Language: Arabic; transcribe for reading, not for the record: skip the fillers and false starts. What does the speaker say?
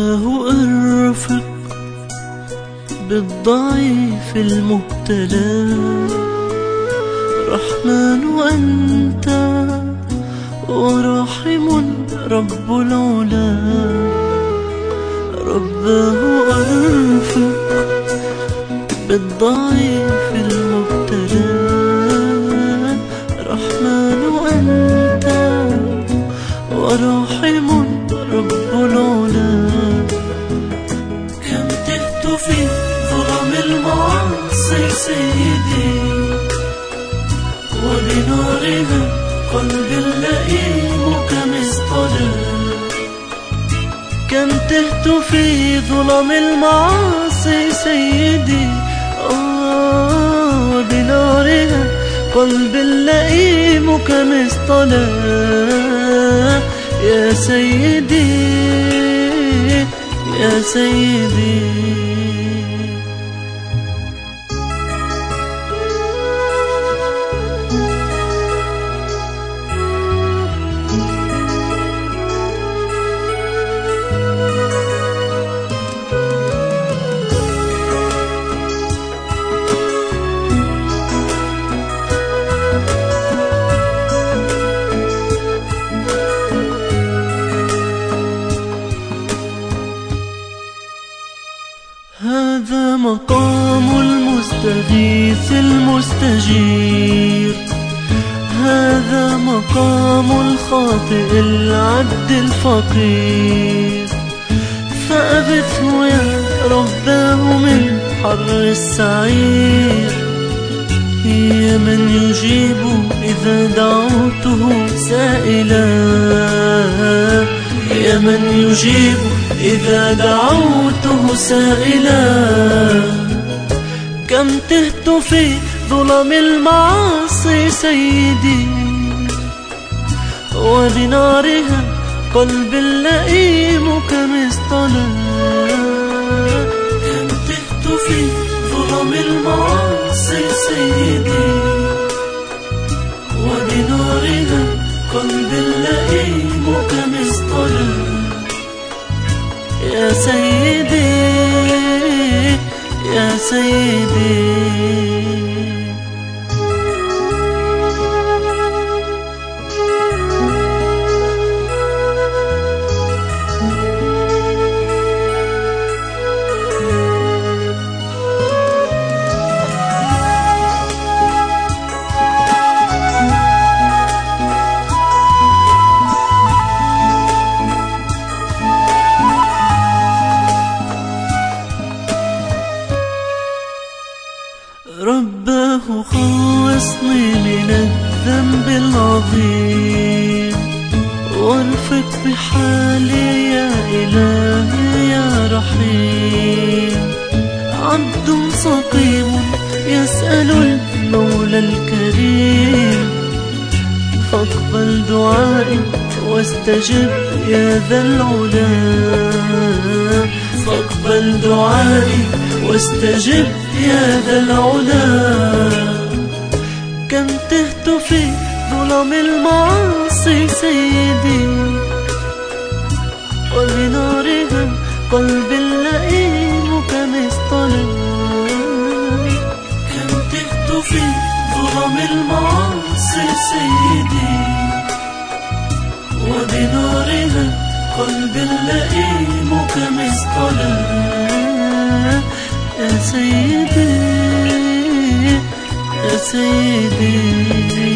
رباه ارفق بالضعيف المبتلى، رحمن أنت وراحم رب العلا. رباه ارفق بالضعيف المبتلى، رحمن أنت وراحم رب العلا. كم تهت في ظلم المعاصي سيدي، وبنورها قلبي اللئيم كمسطرة. كم تهت في ظلم المعاصي سيدي، وبنورها قلبي اللئيم كمسطرة. يا سيدي يا سيدي، هذا مقام المستغيث المستجير، هذا مقام الخاطئ العبد الفقير. فأغثه يا رباه من حر السعير، يا من يجيب إذا دعوته سائلا، يا من يجيب إذا دعوته سائلا. كم تهت في ظلم المعاصي سيدي، وبنارها قلبي اللئيم كمسطرة. كم تهت في ظلم المعاصي سيدي، وبنارها قلبي اللئيم كمسطرة. يا سيدي يا سيدي، رباه خلصني من الذنب العظيم، وارفق بحالي يا إلهي يا رحيم. عبد سقيم يسأل المولى الكريم، فاقبل دعائي واستجب يا ذا العلا. فاقبل دعائي واستجب يا ذا العلا. كم تهت في ظلم المعاصي سيدي، وبنارها قلبي اللئيم كمسطرة. كم تهت في ظلم المعاصي سيدي، وبنارها قلبي اللئيم كمسطرة. يا سيدي يا سيدي.